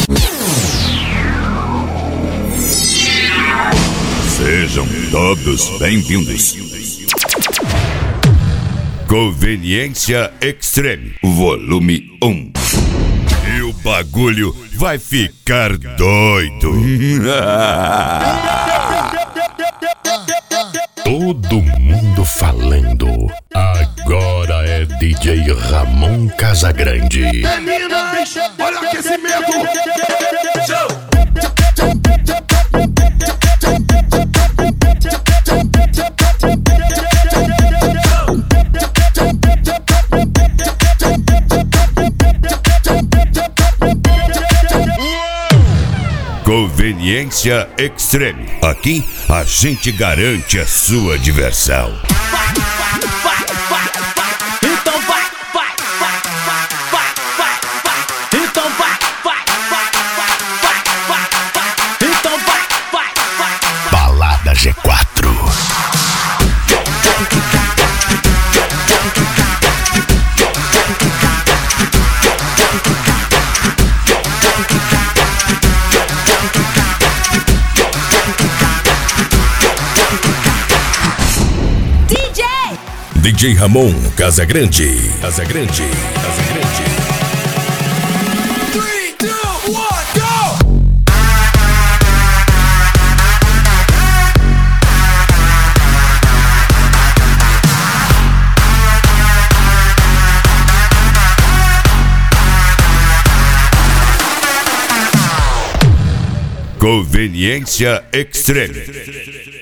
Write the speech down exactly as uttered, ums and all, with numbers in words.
Sejam todos bem-vindos. Conveniência Extreme, volume um. E o bagulho vai ficar doido. Todo mundo falando. Agora é D J Ramon Casagrande. Meninas, olha o aquecimento. Conveniência Extreme. Aqui a gente garante a sua diversão. Então vai, vai, vai, vai, vai, vai, vai. Então vai, vai, vai, vai, vai, vai, vai. Então vai, vai, vai. Balada G quatro. D J Ramon Casagrande. Casagrande. Casagrande. três, dois, um, go! Conveniência Extreme.